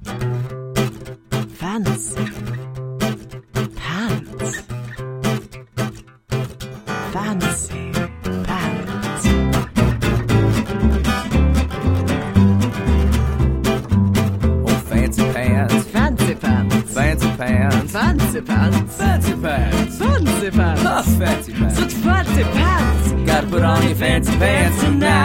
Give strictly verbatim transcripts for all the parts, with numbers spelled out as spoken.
Fancy pants. Fancy pants. Oh, fancy pants. Fancy pants. Fancy pants. Fancy pants. Fancy pants. Fancy pants. Ah, fancy pants. Such fancy pants. Gotta put on your fancy pants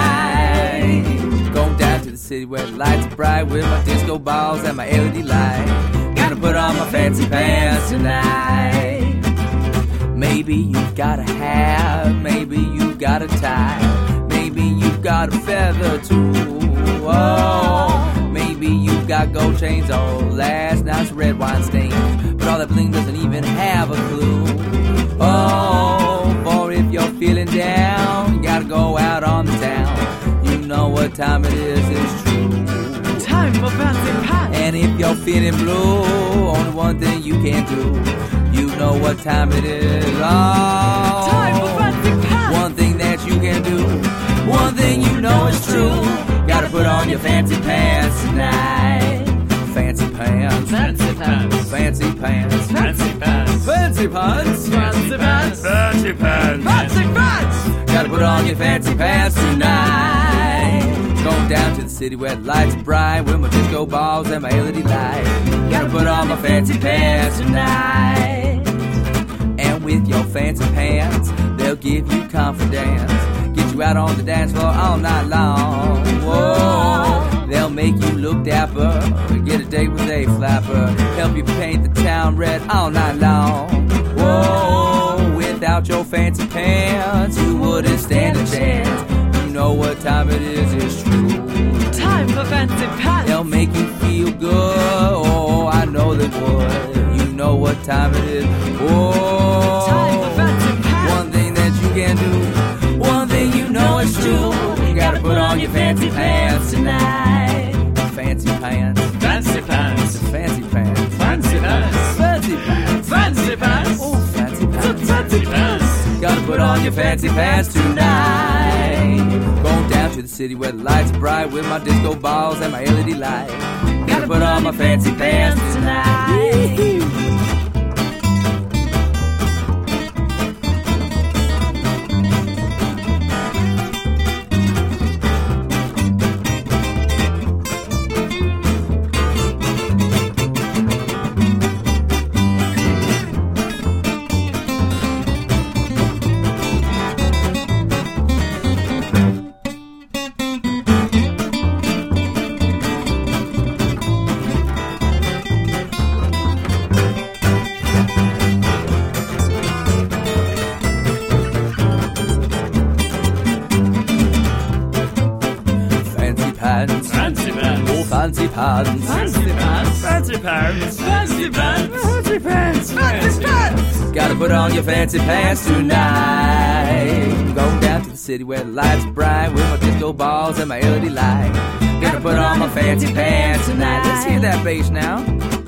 tonight. Going down to the city where the lights are bright with my disco balls and my L E D light. Gotta put on my fancy pants tonight. Maybe you got a hat, maybe you got a tie, maybe you got a feather too. Oh, maybe you got gold chains on last night's red wine stain, but all that bling doesn't even have a clue. Oh, for if you're feeling down, you gotta go out on the town. You know what time it is, it's true. Time for fancy pants. And if you're feeling blue, only one thing you can do. You know what time it is. Oh, Time for fancy pants. one thing that you can do. One thing you know is true. Gotta put on your fancy pants tonight. Fancy pants. Fancy pants. Fancy pants. Fancy pants. Fancy pants. Fancy pants. Fancy pants. Fancy pants. Gotta put on your fancy pants tonight. Going down to the city where the lights are bright with my disco balls and my L E D light. Gotta put on my fancy pants tonight. And with your fancy pants, they'll give you confidence. Get you out on the dance floor all night long. Whoa, they'll make you look dapper. Get a date with a flapper. Help you paint the town red all night long. Whoa, without your fancy pants, you wouldn't stand a chance. You know what time it is, it's true. Time for fancy pants. They'll make you feel good. Oh, I know they would. You know what time it is. Oh, Time for fancy pants. one thing that you can do. One thing you know is true. You gotta put on your fancy pants tonight. Fancy pants. Fancy pants. Fancy pants. Fancy pants. Fancy pants. Fancy pants. Oh, fancy pants. Fancy pants. Gotta put on your fancy pants tonight. Going down to the city where the lights are bright with my disco balls and my L E D light. Gotta put on my fancy pants tonight. Fancy pants. Fancy pants. Oh, fancy pants. Fancy pants. Fancy pants. Fancy pants. Fancy pants. Fancy pants. Gotta put on your fancy pants tonight. Going down to the city where the lights are bright with my disco balls and my L E D light. Gotta put on my fancy pants tonight. Let's hear that bass now.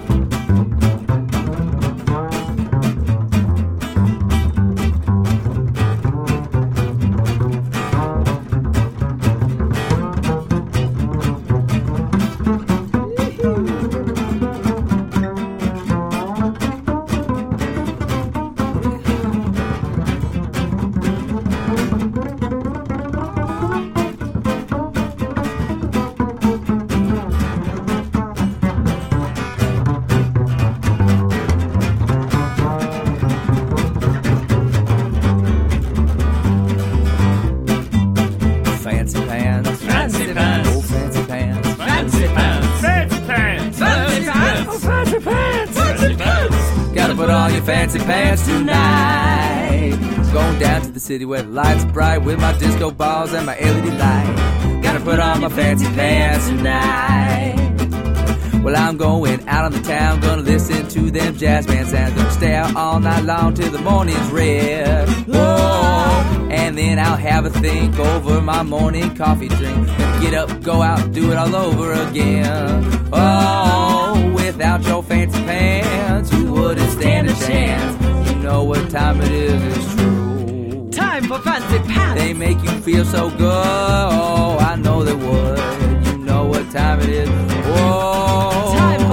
Fancy pants. Fancy pants. Oh, fancy pants. Fancy pants. Fancy pants. Fancy pants. Fancy pants. Fancy pants. Gotta put on your fancy pants tonight. Going down to the city where the lights are bright with my disco balls and my L E D light. Gotta put on my fancy pants tonight. Well, I'm going out on the town, gonna listen to them jazz band sounds. Gonna stay out all night long till the morning's red. Whoa, and then I'll have a think over my morning coffee drink. Gonna get up, go out, and do it all over again. Oh, without your fancy pants, you wouldn't stand a chance. You know what time it is, it's true. Time for fancy pants. They make you feel so good. Oh, I know they would. You know what time it is. Whoa. Time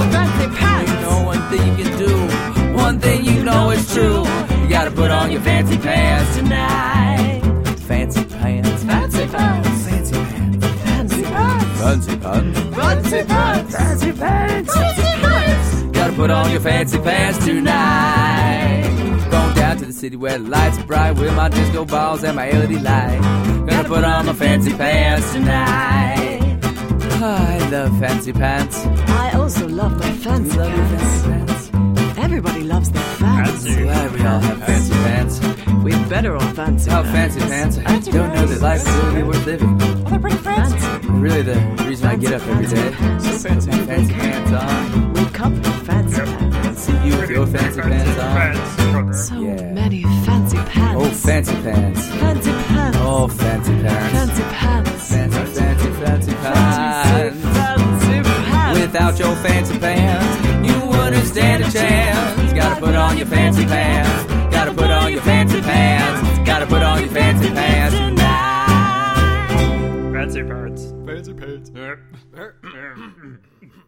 your fancy pants tonight. Fancy pants, Fancy pants. fancy pants, Fancy pants. fancy pants. Fancy pants. Fancy pants. Fancy pants. Gotta put on your fancy pants tonight. Going down to the city where the lights are bright with my disco balls and my L E D light. Gonna put on my fancy pants tonight. I love fancy pants. I also love my fancy Love your pants. fancy pants. Everybody loves their pants. Glad we all have fancy pants. We're better on fancy Oh, pants. fancy pants. I don't know that life's really worth living. They're pretty fancy. Really the reason I get up every day. Fancy Put my fancy pants on. Wake up with fancy pants. See you with your fancy pants on. So Yeah. many fancy pants. Oh, fancy pants. Fancy pants. Oh, fancy pants. Fancy pants. Fancy, fancy, fancy pants. Fancy pants. Without your fancy pants, you wouldn't stand a chance. Gotta put on your fancy pants. Gotta put on your fancy pants. Gotta put on your fancy pants tonight. Fancy pants. Fancy pants.